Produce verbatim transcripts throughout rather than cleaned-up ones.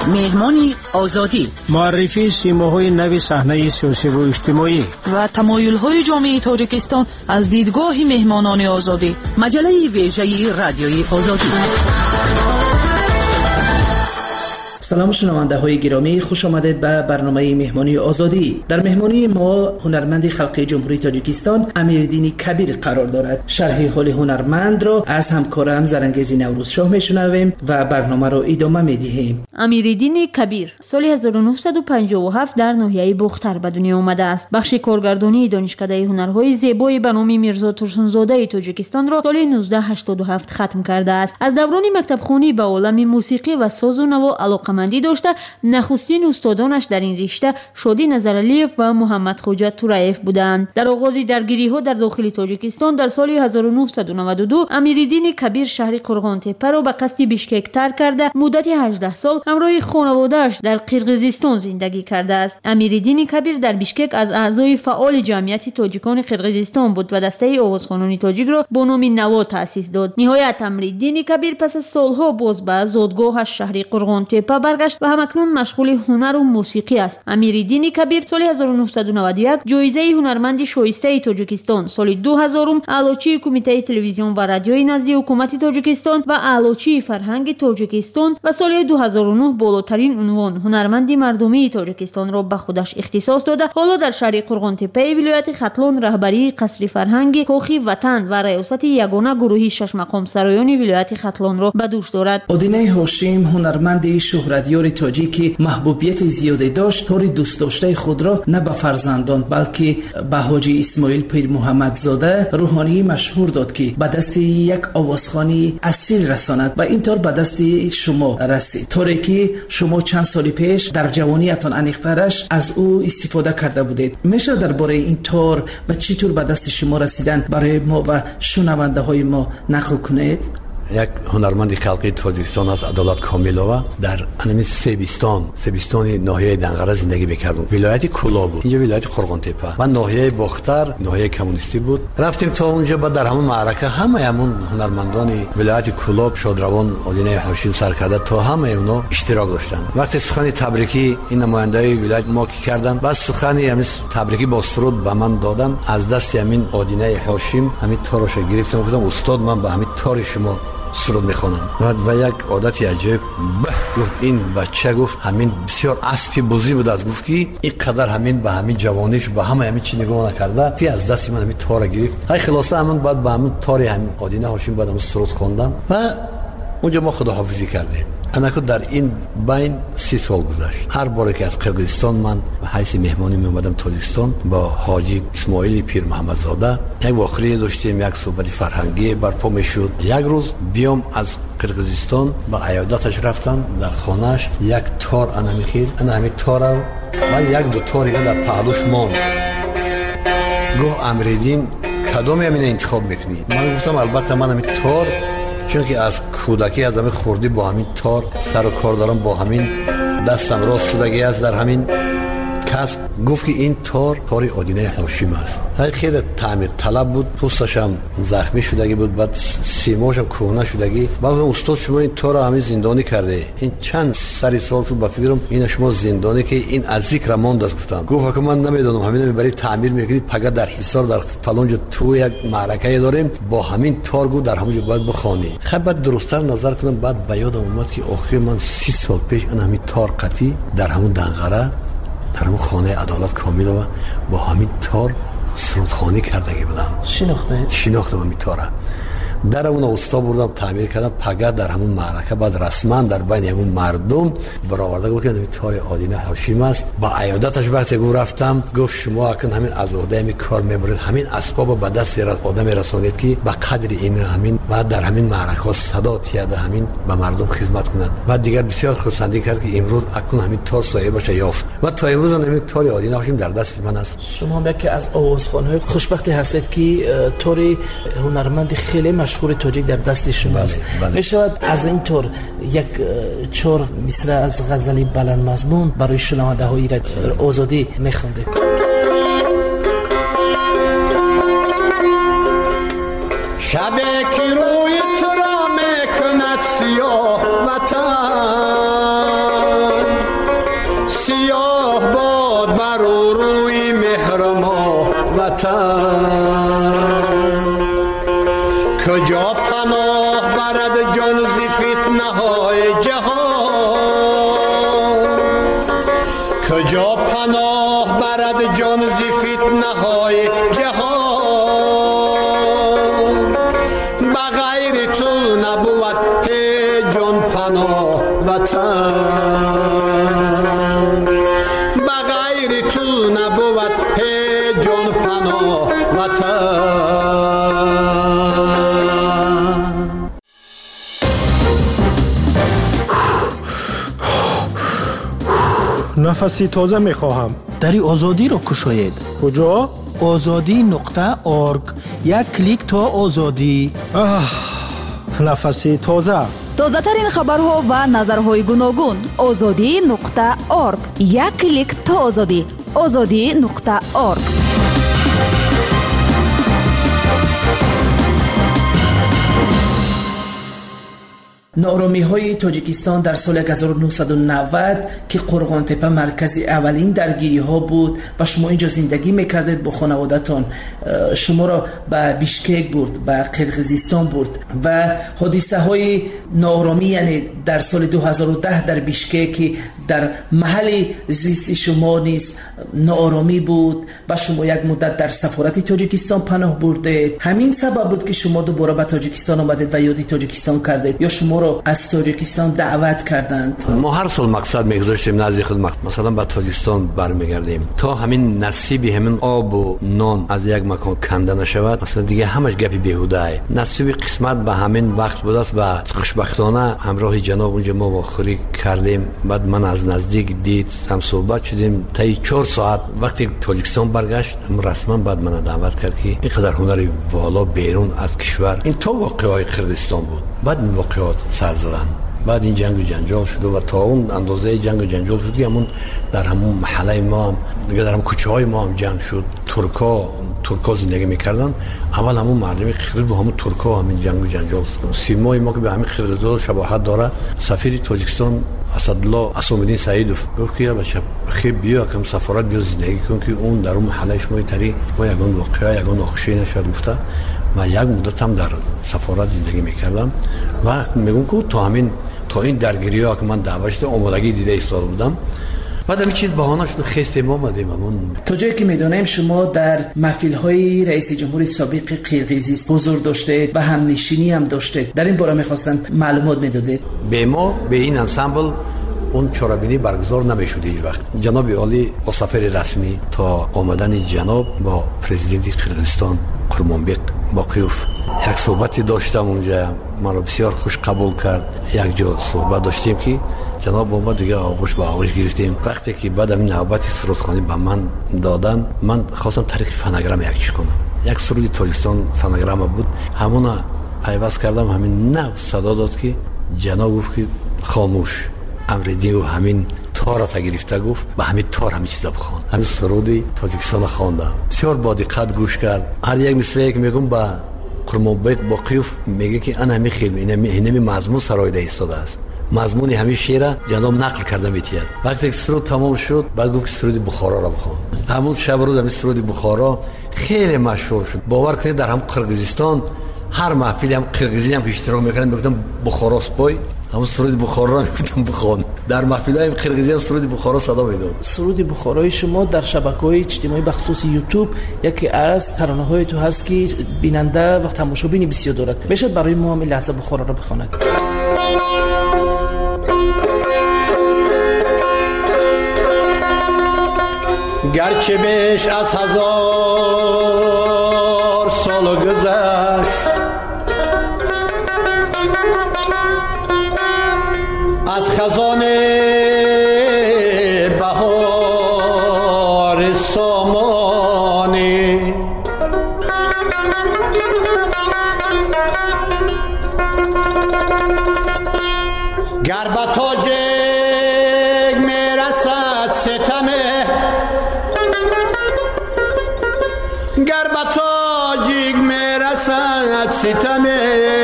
مهمانی آزادی، معرفی سیماهای نو صحنه سیاسی و اجتماعی و تمایل‌های جامعه تاجیکستان از دیدگاه مهمانان آزادی. مجله ویژه رادیوی آزادی. سلام شنونده های گرامی، خوش آمدید به برنامه مهمانی آزادی. در مهمانی ما هنرمند خلقی جمهوری تاجیکستان امیرالدین کبیر قرار دارد. شرح حال هنرمند را از همکارم زرنگیز نوروز شاه میشنویم و برنامه را ادامه میدهیم. امیرالدین کبیر سال هزار و نهصد و پنجاه و هفت در ناحیه بختر به دنیا آمده است. بخش کارگردانی دانشکده هنرهای زیبای به نام میرزا ترسونزاده تاجیکستان را سال نوزده هشتاد و هفت ختم کرده است. از دوران مکتبخوانی به عالم موسیقی و ساز و نوا علاقه‌مندی داشته. نخستین استادانش در این رشته شادی نظرعلیف و محمد خوجا تورایف بودند. در آغاز درگیری‌ها در داخل تاجیکستان در سال هزار و نهصد و نود و دو امیرالدین کبیر شهر قرغان تپه را به قصد بیشکک ترک کرده مدت هجده سال همراه خانواده‌اش در قرقیزستان زندگی کرده است. امیرالدین کبیر در بیشکک از اعضای فعال جمعیت تاجیکان قرقیزستان بود و دسته آوازخوانان تاجیک را با نام نوا تأسیس داد. نهایت امیرالدین کبیر پس از سالها باز به زادگاهش شهر قرغان تپه برگشت و همکنون مشغول هنر و موسیقی است. امیرالدین کبیر سال هزار و نهصد و نود و یک جایزه هنرمند شایسته تاجیکستان، سال دو هزار اعلاچی کمیته تلویزیون و رادیوی نزد حکومت تاجیکستان و اعلاچی فرهنگ تاجیکستان و سال دو هزار و نه بالاترین عنوان هنرمند مردمی تاجیکستان را به خودش اختصاص داده. حالا در شهر قرغان تپه ولایت ختلان رهبری قصر فرهنگ کاخی وطن و ریاست یگانه گروهی شش مقام سرایان ولایت ختلان را به دوش دارد. آدینه هاشم هنرمند شهرتیار تاجیکی محبوبیت زیادی داشت. طور دوست داشته خود را نه به فرزندان بلکه به حاجی اسماعیل پیر محمد زاده روحانی مشهور داد که به دست یک آوازخوانی اصیل رساند و اینطور به دست شما رسید. طوری که شما چند سال پیش در جوانیتان انیخترش از او استفاده کرده بودید. میشه درباره این طور و چطور به دست شما رسیدن برای ما و شنونده های ما نقل کنید؟ یک هنرمند خلقی تاجیکستان از عدالت کاملووا در انمی سیبستان سیبستان ناحیه دنقره زندگی میکردم. ولایت کولا بود، اینجا ولایت قرغان تپه و ناحیه بختر ناحیه کمونیستی بود. رفتیم تا اونجا بعد در همون معرکه همه همون هنرمندان ولایت کولا شادروان آدینه هاشم سرکرده تا همه اونا اشتراک داشتن. وقتی سخن تبریکی این نمایندای ولایت ما کی کردن، بس سخن همین تبریکی با سرود به من دادن. از دست همین آدینه هاشم همین تارش گرفتم، گفتم استاد من به همین تار شما سرود میخونم. و یک عادتی عجیب گفت این بچه، گفت همین بسیار اسبی بزی بود، از گفت که این قدر همین به همین جوانیش به همه همین چی نگاه نکرده تی از دستی من همین تار گرفت. های خلاصه همون بعد به همون تاری همین آدینه هاشم بعد همون سرود خوندم و اونجا ما خداحافظی کردیم. انا که در این بین سی سال گذشت. هر باری که از قرقیزستان من به حیث مهمانی می اومدم تاجیکستان با حاجی اسماعیل پیر محمد زاده یک واقعه داشتیم، یک صحبت فرهنگی برپا میشد. یک روز بیام از قرقیزستان با عیادتش رفتم در خانهش، یک تار انا میخید انا همین تار و یک دو تاری در پهلوش ماند. گفت امیرالدین کدومی همین انتخاب میکنی؟ من گفتم البته من همین تار، چون که از کودکی از همین خوردی با همین تار سر و کار دارم، با همین دستم راست شدگی است در همین کسب. گفت که این تار تار آدینه هاشم است. خیلی تعمیر طلب بود، پوستش هم زخمی شدگی بود، بعد سیماش هم کهنه شدگی. بعد استاد شما این تار همین زندانی کرده، این چند سری سال تو با فکرم این شما زندانی که این از ذکر ماند است. گفتم گفت که من نمیدونم همین برای تعمیر میکنید پگه در حصار در فلان جا تو یک معرکه داریم با همین تار گو در همونجا باید بخوانی. خب بعد درست‌تر نظر کردم، بعد به یادم اومد که آخر من سی سال پیش اون همین تار قطی در همون دنقره در همون خانه عدالت کاملووا با همین تار سرودخوانی کردگی بودم. شناخته؟ شناختم همین تاره. در اون اوستا بردم تعمیر کردم پگه در همون معرکه بعد رسما در بین همون مردم برآورده گفتم همین تار آدینه هاشم است. با عیادتش وقتی گفت رفتم گفت شما اکن همین از عهده همین کار میبرید، همین اسباب به دست آدم رسانید که به قدر این همین بعد در همین معرکه صدا تیاد همین به مردم خدمت کند. و دیگر بسیار خرسندی کرد که امروز اکن همین تار صاحبش یافت و تا امروز همین تار آدینه هاشم در دست من است. شما یکی از آوازخوان‌های خوشبختی هستید که تار هنرمند خیلی مشهور تاجیک در دست شما است. می شود از این طور یک چهار مصرع از غزل بلند مضمون برای شنونده های آزادی می خوندید؟ شب که روی تو را می کند سیاه وطن، وطن کجا پناه برد جان ز فتنه های جهان کجا پناه برد جان ز فتنه های جهان بغیر تو نبود هیچ جان پناه وطن بغیر تو نبود هیچ جان پناه وطن نفسی تازه میخواهم. دری آزادی را کشاید. کجا؟ آزادی نقطه ارگ. یک کلیک تا آزادی. آه، نفسی تازه. تازه ترین خبرها و نظرهای گوناگون. آزادی نقطه ارگ. یک کلیک تا آزادی. آزادی نقطه ارگ. نارامی های تاجیکستان در سال هزار و نهصد و نود که قرغان تپه مرکز اولین درگیری ها بود و شما اینجا زندگی میکردید با خانوادتان، شما را به بیشکک برد، به قرقیزستان برد و حادثه های نارامی، یعنی در سال دو هزار و ده در بیشکک در محل زیست شما نیز نارامی بود و شما یک مدت در سفارت تاجیکستان پناه بردید. همین سبب بود که شما دوباره به تاجیکستان آمدید و یادی تاجیکستان کردید یا شما را از تاجیکستان دعوت کردند؟ ما هر سال مقصد میگذاشتیم نزدیک خود مقصد مثلا به تاجیکستان برمیگردیم تا همین نصیبی همین آب و نان از یک مکان کنده نشود، مثلا دیگه همش گپی بیهوده ای. نصیب قسمت به همین وقت بود است و خوشبختانه همراه جناب اونجا ما واخوری کردیم. بعد من از نزدیک دید، هم صحبت شدیم تا چهار ساعت. وقتی تاجیکستان برگشت رسما بعد من دعوت کرد که اینقدر هنری والا بیرون از کشور، این تو واقعای قرقیزستان بود. بعد این واقعات سر زدن، بعد این جنگ و جنجال شد و تا اون اندازه جنگ و جنجال شد که همون در همون محله ما هم دیگه در همون کوچه های ما هم جنگ شد. ترکا ترکا زندگی میکردن، اول همون مردم قرقیز با همون ترکا همین جنگ و جنجال شد. سیمای ما که به همین قرقیزا شباهت داره، سفیر تاجیکستان اسدالله اسامالدین سعیدوف گفت که بچه خیلی بیا که سفارت بیا زندگی کن که اون در اون محله شما تری ما یگان واقعا یگان ناخوشی نشد گفته و یک مدت هم در سفارت زندگی میکردم و میگم که تا همین تا این درگیری ها که من دعوت شده آمادگی دیده ایستاده بودم. بعد همین چیز بهانه شد خسته ما آمدیم. همون تا جایی که میدونیم شما در محفل های رئیس جمهور سابق قرقیزستان حضور داشتید و همنشینی هم داشتید. در این باره میخواستم معلومات میدادید. به ما به این انسامبل اون چارابینی برگزار نمیشود هیچ وقت. جناب عالی با سفر رسمی تا آمدن جناب با پرزیدنت قرقیزستان قرمانبق باقیوف یک صحبتی داشتم اونجا، ما رو بسیار خوش قبول کرد. یک جا صحبت داشتیم که جناب با ما دیگه آغوش با آغوش گرفتیم. وقتی که بعد این نوبتی سرودخوانی به من دادن، من خواستم طریق فناگرام یک چی کنم. یک سرود تاجیکستان فناگرام بود، همون پیوست کردم. همین نه صدا داد که جناب گفت که خاموش امردین و همین تار تا گرفته گفت به همین تار همین چیزا بخوان. همین سرودی تاجیکستان خواندم، بسیار با دقت گوش کرد. هر یک مثلی که میگم با قرمانبق باقیوف میگه که انا همین خیلی اینمی مضمون سرایده ایستاده است. مضمون همین شعر جناب نقل کرده میتید. وقتی سرود تمام شد بعد گفت سرود بخارا را بخوان. همون شب روز همین سرود بخارا خیلی مشهور شد. باور کنید در هم قرقیزستان هر محفلی هم قرقیزی هم اشتراک میکردن میگفتن بخارا سپای، همون سرود بخارا را میگفتن بخوان. در محفل‌های قرقیزی هم سرود بخارا صدا میداد. سرود بخارای شما در شبکه‌های اجتماعی به خصوص یوتیوب یکی از ترانه‌های تو هست که بیننده و تماشابین بسیار دارد. بشه برای ما هم لحظه بخارا را بخواند. گرچه بیش از هزار سال گذشت از خزانه بهار سامانی گر به تاجک میرسد ستمه، گر به تاجک میرسد ستمه،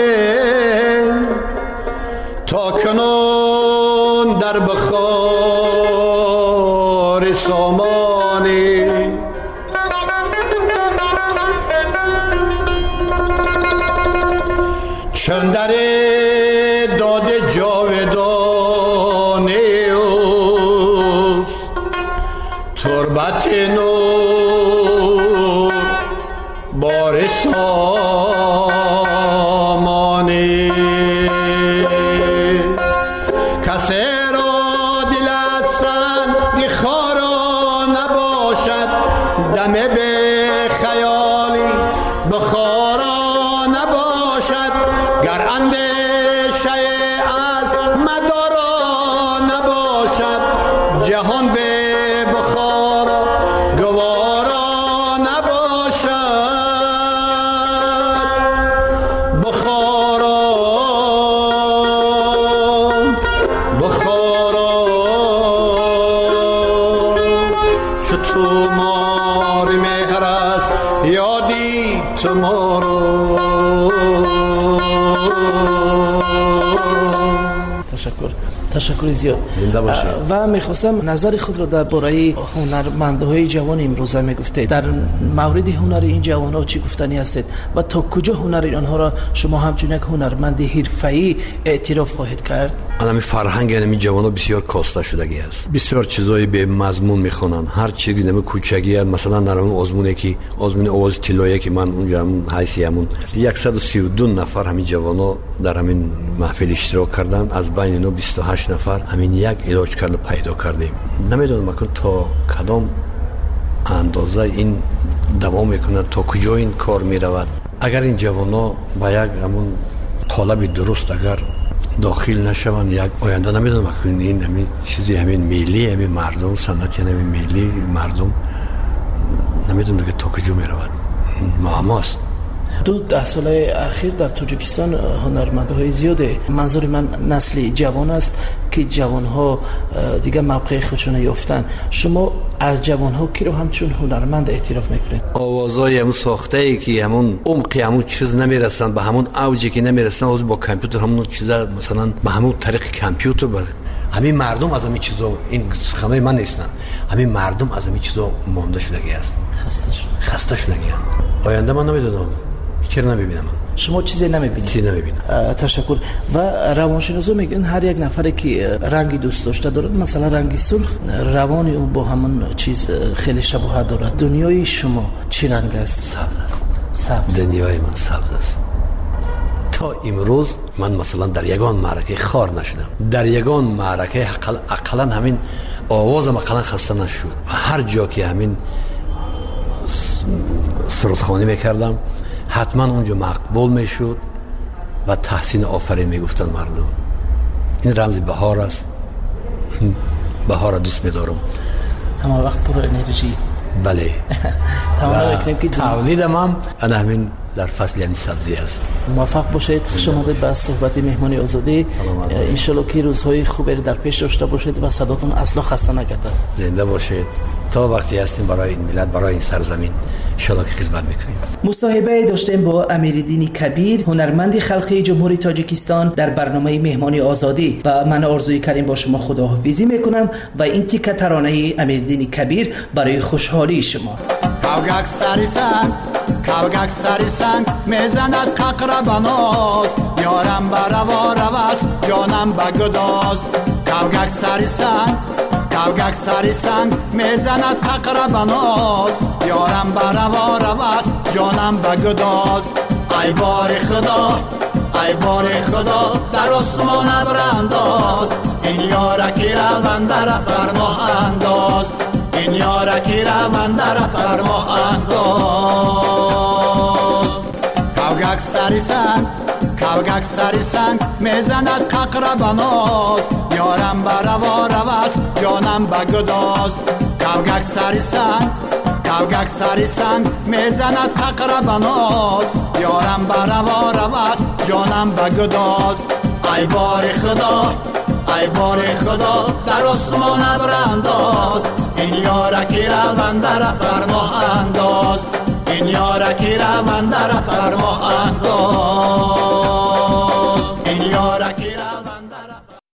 تا کنون در بخار سامانی یاد جاودانه اوست تربت نور بار سامانه کسی را دل از سنگ خارا نباشد دم به خیالی بخارا نباشد گر اندیشه از مدارا نباشد جهان به بخارا گوارا نباشد بخارا بخارا چو تو مار مهر است یادی تو مارو. تشکر تشکر زیاد و میخواستم نظر خود را درباره هنرمندهای جوان امروزه میگفتید. در مورد هنر این جوانها چی گفتنی هستید و تا کجا هنر آنها را شما همچون یک هنرمند حرفه‌ای اعتراف خواهید کرد؟ الان فرهنگ این جوانها بسیار کاسته شدگی است. بسیار چیزای به مضمون میخونن. هر چیزی نمی کوچگی مثلا در اون آزمونه که آزمون آواز طلایی که من اونجا حیثیتمون صد و سی و دو نفر همین جوانها در همین محفل اشتراک کردن. از بین اینا بیست و هشت نفر همین یک علاج کرده پیدا کردیم. نمیدونم اگر تا کدام اندازه این دوام میکنه تا کجا این کار میرود. اگر این جوانا با یک همون قالب درست اگر داخل نشوند یک آینده نمیدونم اگر این همین چیزی همین ملی همین مردم سنت یعنی همین ملی مردم نمیدونم دیگه تا کجا میرود. معماست. دو ده ساله اخیر در تاجیکستان هنرمندهای زیاده. منظور من نسل جوان است که جوانها دیگه موقع خودشون یافتن. شما از جوانها کی رو همچون هنرمند اعتراف میکنید؟ آوازای همون ساخته ای که همون عمقی همون چیز نمیرسن به همون اوجی که نمیرسن از با کامپیوتر همون چیزا مثلا به همون طریق کامپیوتر با همین مردم از همین چیزا این سخنای من نیستن. همین مردم از همین چیزا مونده شدگی است. خسته شده. خسته شدگی. آینده من نمیدونم. چرا نمیبینم؟ شما چیزی نمیبینید؟ چیزی نمیبینم. تشکر. و روانشناسا میگن هر یک نفری که رنگی دوست داشته دارد مثلا رنگی سرخ روانی او با همون چیز خیلی شباهت دارد. دنیای شما چی رنگ است؟ سبز است. سبز. دنیای من سبز است. تا امروز من مثلا در یگان معرکه خار نشدم. در یگان معرکه اقلا همین آوازم اقلا خسته نشد. و هر جا که همین سرودخوانی میکردم حتما اونجا مقبول میشد و تحسین آفرین میگفتن مردم. این رمز بهار است. بهار دوست میدارم. همه وقت پر انرژی. بله. تولیدم هم انا همین در فصل یعنی سبزی است. موفق باشید. خوش آمدید به صحبت مهمانی آزادی. ان شاءالله که روزهای خوبی در پیش داشته باشید و صداتون اصلا خسته نگردد. زنده باشید. تا وقتی هستیم برای این ملت برای این سرزمین ان شاءالله که خدمت میکنیم. مصاحبه داشتیم با امیرالدین کبیر هنرمند خلقی جمهوری تاجیکستان در برنامه مهمانی آزادی و من آرزوی کردیم با شما خداحافظی میکنم و این تیکه ترانه امیرالدین کبیر برای خوشحالی شما. کاوگک سری سنگ کاوگک سری سنگ میزند ققر بناز یارم بروا رواست جانم بگداز کاوگک سری سنگ کاوگک سری سنگ میزند ققر بناز یارم بروا رواست جانم بگداز ای بار خدا ای بار خدا در آسمان برانداز این یارکی رونده را بر ماه انداز این یارکی رونده را بر ماه انداز کاوگک سری سنگ کاوگک سری سنگ میزند ققر بناز یارم بروا رواست جانم بگداز کاوگک سری سنگ کاوگک سری سنگ میزند ققر بناز یارم بروا رواست جانم بگداز ای بار خدا ای بار خدا در آسمان برانداز این یارکی رونده را بر ماه انداز این یارکی رونده را بر ماه انداز این یار